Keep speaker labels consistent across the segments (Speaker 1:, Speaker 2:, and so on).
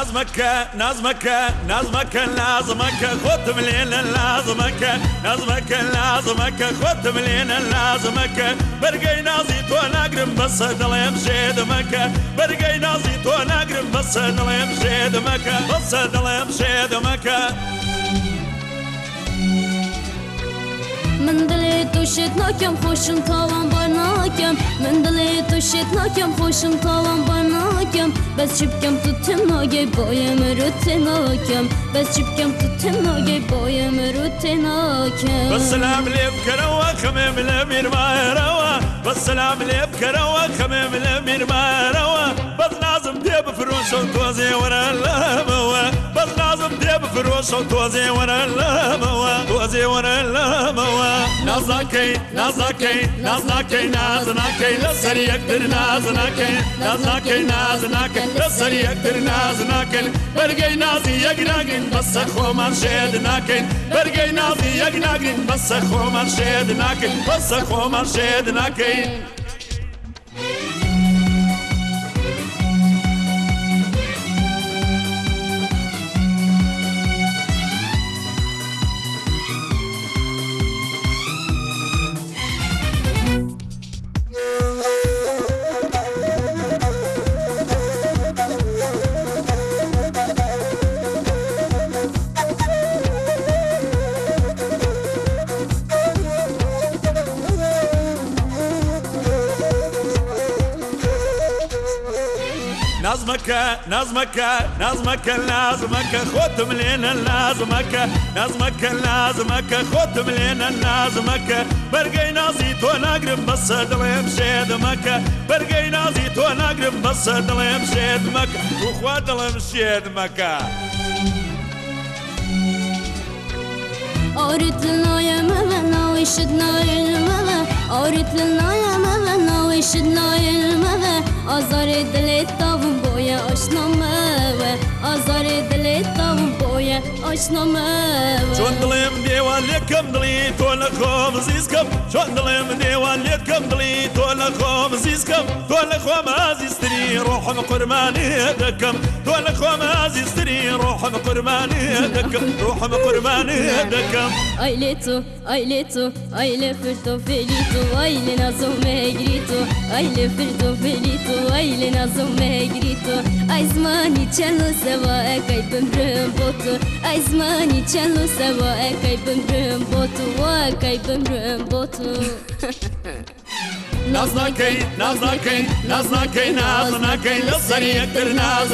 Speaker 1: لازمك خد ملينا لازمك خد ملينا لازمك برقي نازي تو نقرم بس دل يمشي دمك برقي نازي تو نقرم بس دل يمشي دمك بس دل يمشي دمك
Speaker 2: من دلی تو شد ناکم خوشم تاوان بار ناکم من دلی تو شد ناکم خوشم تاوان بار ناکم بس چیپکم تو تناگی بایم رو تناکم بس چیپکم تو تناگی بایم رو تناکم
Speaker 1: بس سلام لیب کروا خمیم لمیر ما روا بس سلام لیب کروا خمیم لمیر ما روا بس لازم دیب فروش و توزی ورا لاموا بس لازم دیب فروش و توزی ورا لاموا توزی ورا لاموا نازناكي لسري يقدر نازناكي لسري يقدر نازناكي برقي نازي يقناقين بس خو من شيدناكي برقي نازي يقناقين بس خو من شيدناكي بس خو من شيدناكي نازمك خد ملينا لازمك خد ملينا لازمك برقي نازي تو نقرب بس دل يمشي دمك برقي نازي تو نقرب بس دل يمشي دمك وخوا دل يمشي دمك
Speaker 2: أوريت لنا يا ماما ويشدنا الماما أوريت لنا يا ماما ويشدنا الماما أزار دلت طاوم بويا أشنا ماما أزار دلت طاوم بويا أشنا ماما
Speaker 1: شون دليم ديوان لكم دلي تولخوم زيزكم شون دليم ديوان لكم دلي تولخوم زيزكم تولخوم عزيزتري روحهم قرماني دكم تولخوم عزيزتري روحهم قرماني دكم روحهم قرماني دكم
Speaker 2: Aileto, aile furto felito, aile nazo me grito, aile furto felito, aile nazo me grito, aizmani cello seva e kai pembrem boto, aizmani cello seva e kai pembrem boto, wa kai pembrem boto.
Speaker 1: نازناكي لسري يقدر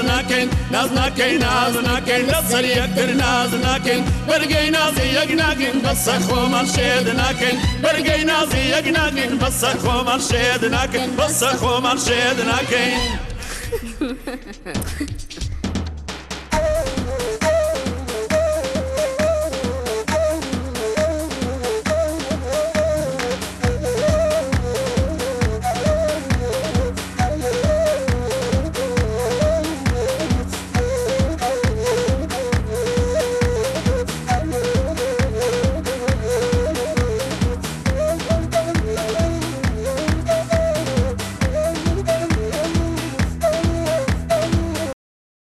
Speaker 1: نازناكي لسري يقدر نازناكي برقي نازي يقناقين بس خو من شيدناكي برقي نازي يقناقين بس خو من شيدناكي بس خو من شيدناكي